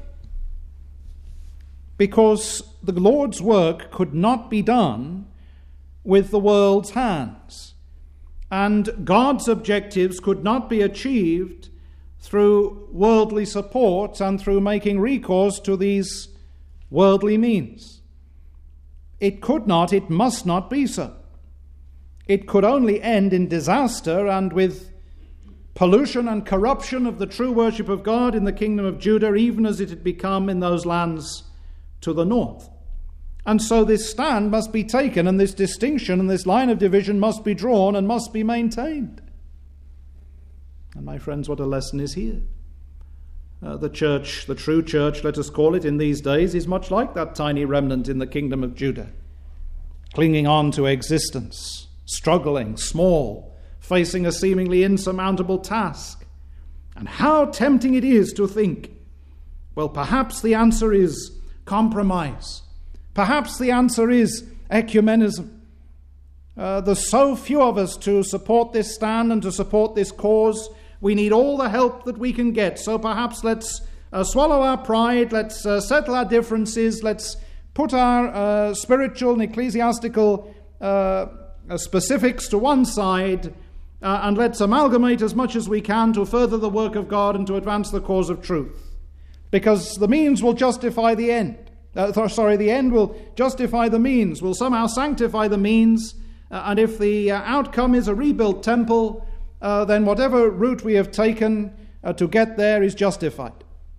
Because the Lord's work could not be done with the world's hands. And God's objectives could not be achieved through worldly support and through making recourse to these worldly means. It could not, it must not be so. It could only end in disaster and with pollution and corruption of the true worship of God in the kingdom of Judah, even as it had become in those lands to the north. And so this stand must be taken, and this distinction and this line of division must be drawn and must be maintained. And my friends, what a lesson is here. Uh, the church, the true church, let us call it, in these days, is much like that tiny remnant in the kingdom of Judah, clinging on to existence, struggling, small, facing a seemingly insurmountable task. And how tempting it is to think, well, perhaps the answer is compromise. Perhaps the answer is ecumenism. Uh, there's so few of us to support this stand and to support this cause. We need all the help that we can get. So perhaps let's uh, swallow our pride, let's uh, settle our differences, let's put our uh, spiritual and ecclesiastical uh, uh, specifics to one side, uh, and let's amalgamate as much as we can to further the work of God and to advance the cause of truth. Because the means will justify the end. Uh, sorry, the end will justify the means, will somehow sanctify the means, uh, and if the uh, outcome is a rebuilt temple, uh, then whatever route we have taken uh, to get there is justified.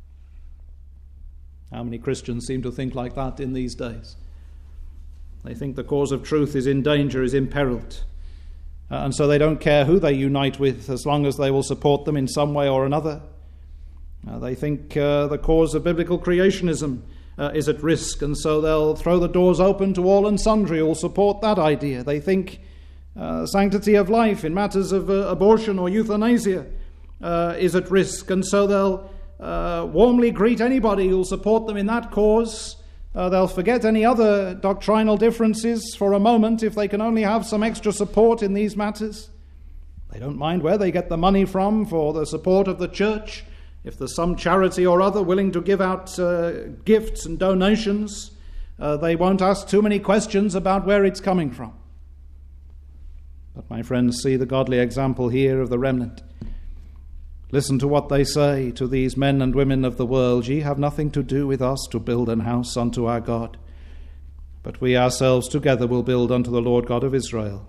How many Christians seem to think like that in these days? They think the cause of truth is in danger, is imperiled, uh, and so they don't care who they unite with as long as they will support them in some way or another. Uh, they think uh, the cause of biblical creationism Uh, is at risk, and so they'll throw the doors open to all and sundry who will support that idea. They think uh, sanctity of life in matters of uh, abortion or euthanasia uh, is at risk, and so they'll uh, warmly greet anybody who will support them in that cause. Uh, they'll forget any other doctrinal differences for a moment if they can only have some extra support in these matters. They don't mind where they get the money from for the support of the church. If there's some charity or other willing to give out uh, gifts and donations, uh, they won't ask too many questions about where it's coming from. But my friends, see the godly example here of the remnant. Listen to what they say to these men and women of the world. Ye have nothing to do with us to build an house unto our God, but we ourselves together will build unto the Lord God of Israel.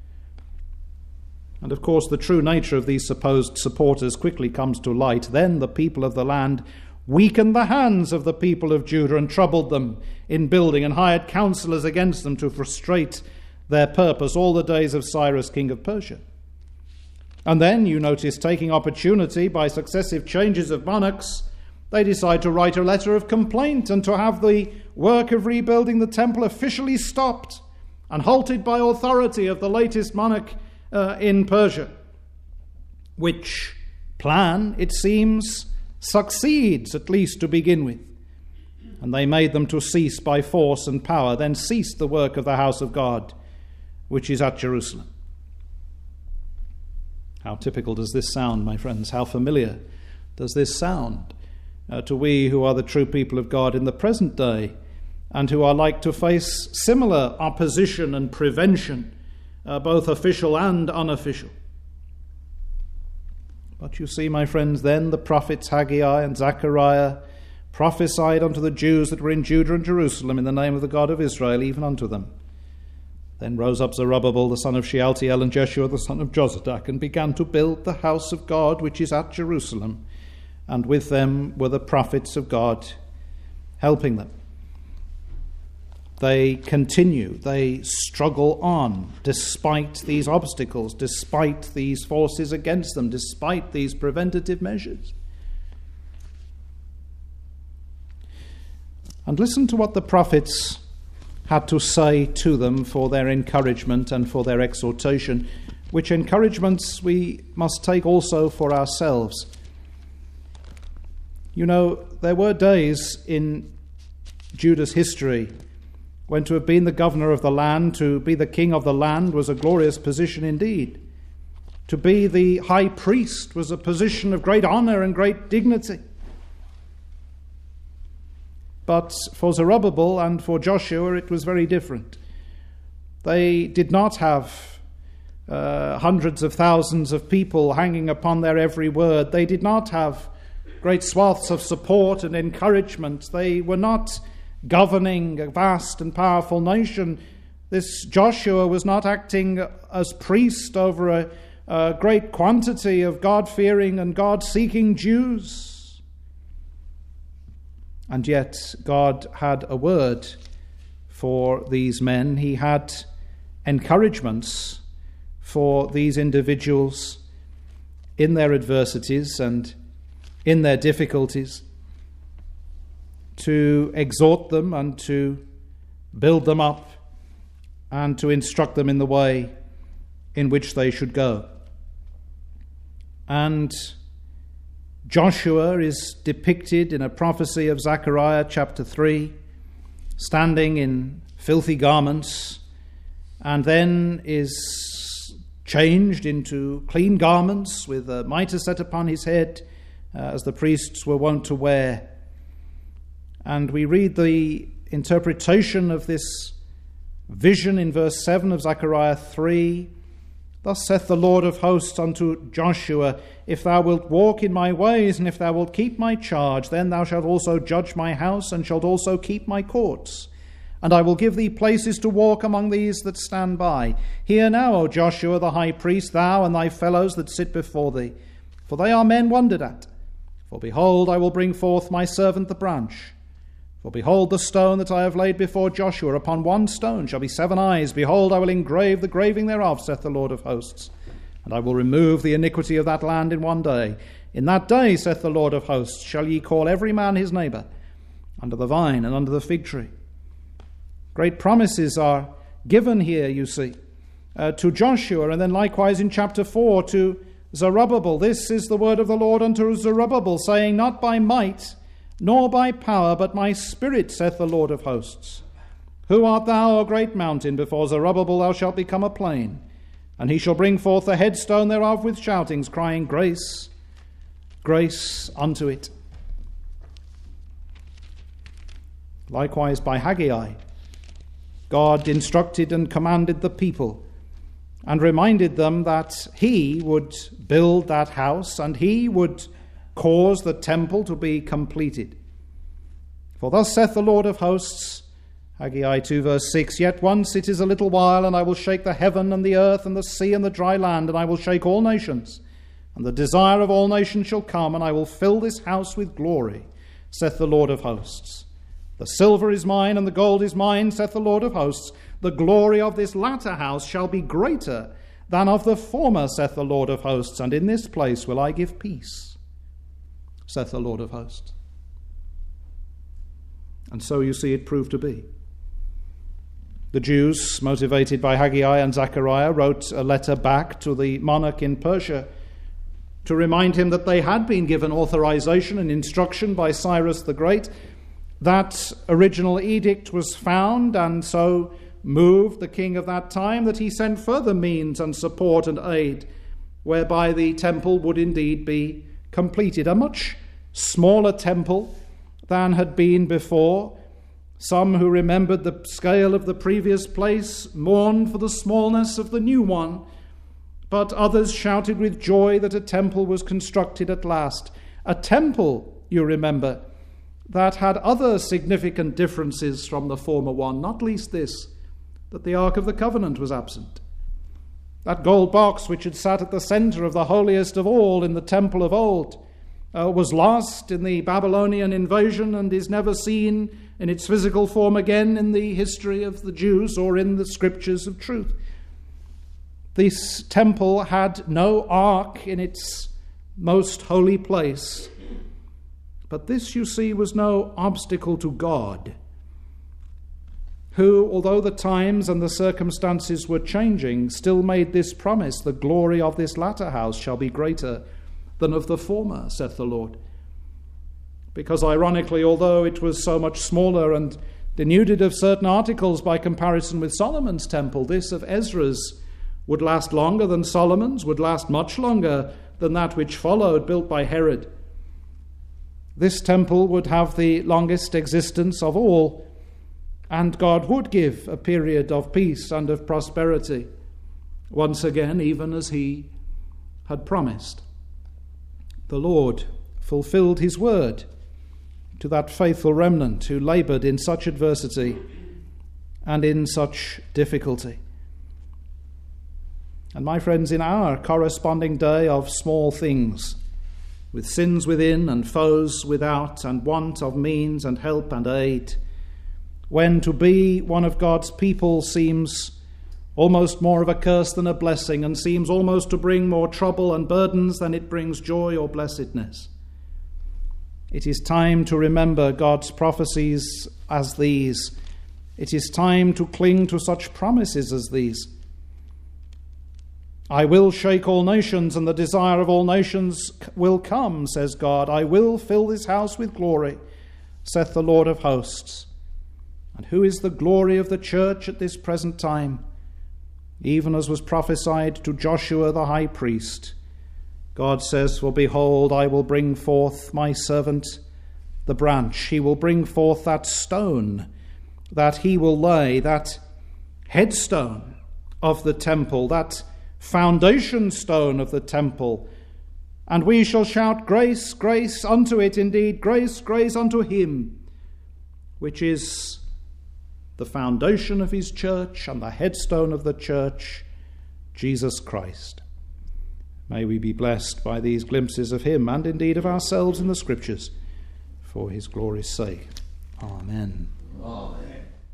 And of course the true nature of these supposed supporters quickly comes to light. Then the people of the land weakened the hands of the people of Judah and troubled them in building, and hired counselors against them to frustrate their purpose all the days of Cyrus king of Persia. And then, you notice, taking opportunity by successive changes of monarchs, they decide to write a letter of complaint and to have the work of rebuilding the temple officially stopped and halted by authority of the latest monarch Uh, in Persia, which plan, it seems, succeeds, at least to begin with. And they made them to cease by force and power, then ceased the work of the house of God, which is at Jerusalem. How typical does this sound, my friends? How familiar does this sound uh, to we who are the true people of God in the present day, and who are like to face similar opposition and prevention, Uh, both official and unofficial. But you see, my friends, then the prophets Haggai and Zechariah prophesied unto the Jews that were in Judah and Jerusalem in the name of the God of Israel, even unto them. Then rose up Zerubbabel the son of Shealtiel and Jeshua the son of Jozadak, and began to build the house of God which is at Jerusalem, and with them were the prophets of God helping them. They continue, they struggle on despite these obstacles, despite these forces against them, despite these preventative measures. And listen to what the prophets had to say to them for their encouragement and for their exhortation, which encouragements we must take also for ourselves. You know, there were days in Judah's history when to have been the governor of the land, to be the king of the land, was a glorious position indeed. To be the high priest was a position of great honor and great dignity. But for Zerubbabel and for Joshua, it was very different. They did not have uh, hundreds of thousands of people hanging upon their every word. They did not have great swaths of support and encouragement. They were not governing a vast and powerful nation. This Joshua was not acting as priest over a, a great quantity of God-fearing and God-seeking Jews. And yet God had a word for these men. He had encouragements for these individuals in their adversities and in their difficulties, to exhort them and to build them up and to instruct them in the way in which they should go. And Joshua is depicted in a prophecy of Zechariah chapter three, standing in filthy garments, and then is changed into clean garments with a mitre set upon his head, uh, as the priests were wont to wear. And we read the interpretation of this vision in verse seven of Zechariah three. Thus saith the Lord of hosts unto Joshua, if thou wilt walk in my ways, and if thou wilt keep my charge, then thou shalt also judge my house, and shalt also keep my courts. And I will give thee places to walk among these that stand by. Hear now, O Joshua the high priest, thou and thy fellows that sit before thee, for they are men wondered at. For behold, I will bring forth my servant the branch. For behold, the stone that I have laid before Joshua, upon one stone shall be seven eyes. Behold, I will engrave the graving thereof, saith the Lord of hosts. And I will remove the iniquity of that land in one day. In that day, saith the Lord of hosts, shall ye call every man his neighbour, under the vine and under the fig tree. Great promises are given here, you see, uh, to Joshua, and then likewise in chapter four to Zerubbabel. This is the word of the Lord unto Zerubbabel, saying, not by might, nor by power, but my spirit, saith the Lord of hosts. Who art thou, O great mountain? Before Zerubbabel thou shalt become a plain. And he shall bring forth the headstone thereof with shoutings, crying, grace, grace unto it. Likewise by Haggai, God instructed and commanded the people and reminded them that he would build that house and he would cause the temple to be completed. For thus saith the Lord of hosts, Haggai two verse six, yet once it is a little while, and I will shake the heaven and the earth and the sea and the dry land, and I will shake all nations, and the desire of all nations shall come, and I will fill this house with glory, saith the Lord of hosts. The silver is mine, and the gold is mine, saith the Lord of hosts. The glory of this latter house shall be greater than of the former, saith the Lord of hosts, and in this place will I give peace, saith the Lord of hosts. And so you see it proved to be. The Jews, motivated by Haggai and Zechariah, wrote a letter back to the monarch in Persia to remind him that they had been given authorization and instruction by Cyrus the Great. That original edict was found, and so moved the king of that time that he sent further means and support and aid, whereby the temple would indeed be completed. A much smaller temple than had been before. Some who remembered the scale of the previous place mourned for the smallness of the new one, but others shouted with joy that a temple was constructed at last. A temple, you remember, that had other significant differences from the former one, not least this, that the Ark of the Covenant was absent. That gold box which had sat at the center of the holiest of all in the temple of old uh, was lost in the Babylonian invasion and is never seen in its physical form again in the history of the Jews or in the scriptures of truth. This temple had no ark in its most holy place, but this, you see, was no obstacle to God, who, although the times and the circumstances were changing, still made this promise: the glory of this latter house shall be greater than of the former, saith the Lord. Because ironically, although it was so much smaller and denuded of certain articles by comparison with Solomon's temple, this of Ezra's would last longer than Solomon's, would last much longer than that which followed, built by Herod. This temple would have the longest existence of all, and God would give a period of peace and of prosperity, once again, even as he had promised. The Lord fulfilled his word to that faithful remnant who labored in such adversity and in such difficulty. And my friends, in our corresponding day of small things, with sins within and foes without, and want of means and help and aid, when to be one of God's people seems almost more of a curse than a blessing, and seems almost to bring more trouble and burdens than it brings joy or blessedness, it is time to remember God's prophecies as these. It is time to cling to such promises as these. I will shake all nations, and the desire of all nations will come, says God. I will fill this house with glory, saith the Lord of hosts. And who is the glory of the church at this present time? Even as was prophesied to Joshua the high priest. God says, for behold, I will bring forth my servant, the branch. He will bring forth that stone that he will lay, that headstone of the temple, that foundation stone of the temple. And we shall shout, grace, grace unto it, indeed, grace, grace unto him, which is the foundation of his church and the headstone of the church, Jesus Christ. May we be blessed by these glimpses of him, and indeed of ourselves in the Scriptures, for his glory's sake. Amen. Amen.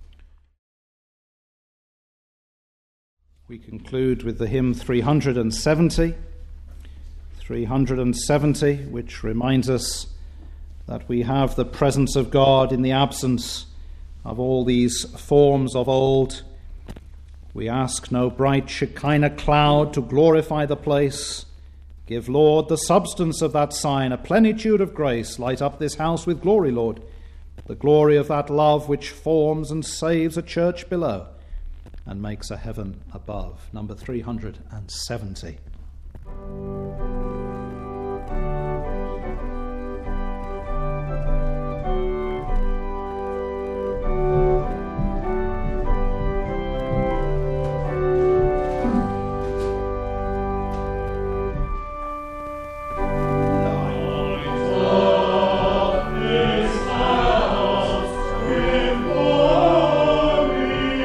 We conclude with the hymn three hundred seventy, three hundred seventy, which reminds us that we have the presence of God in the absence of all these forms of old. We ask no bright Shekinah cloud to glorify the place. Give, Lord, the substance of that sign, a plenitude of grace. Light up this house with glory, Lord, the glory of that love which forms and saves a church below and makes a heaven above. Number three hundred seventy.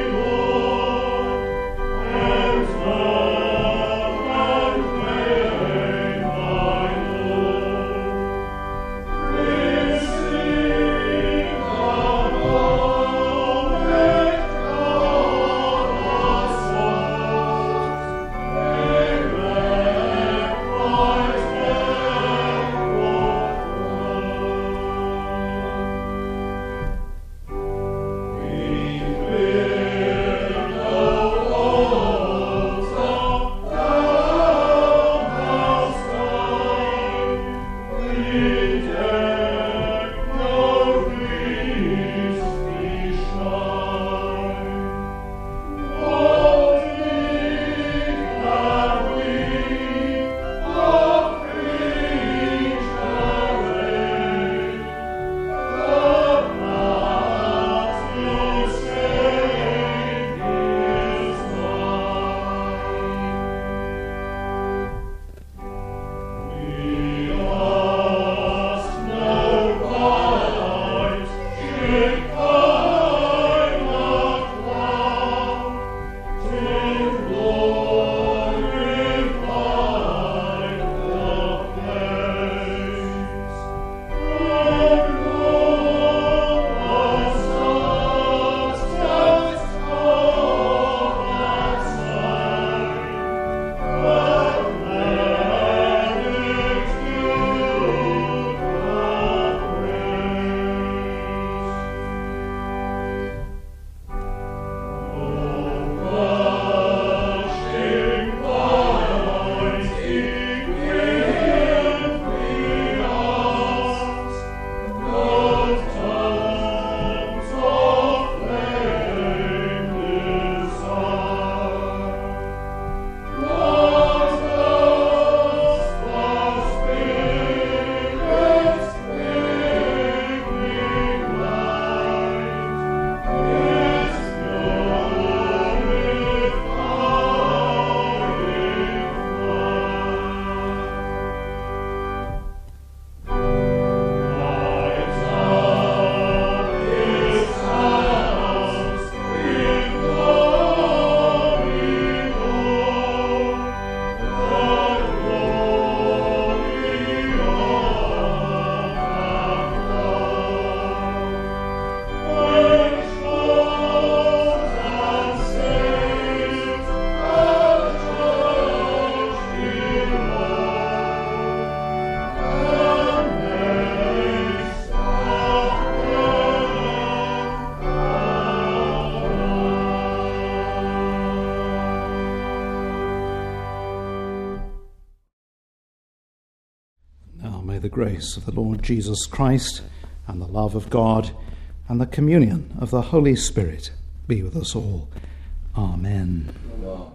Thank the grace of the Lord Jesus Christ, and the love of God, and the communion of the Holy Spirit be with us all. Amen. Amen.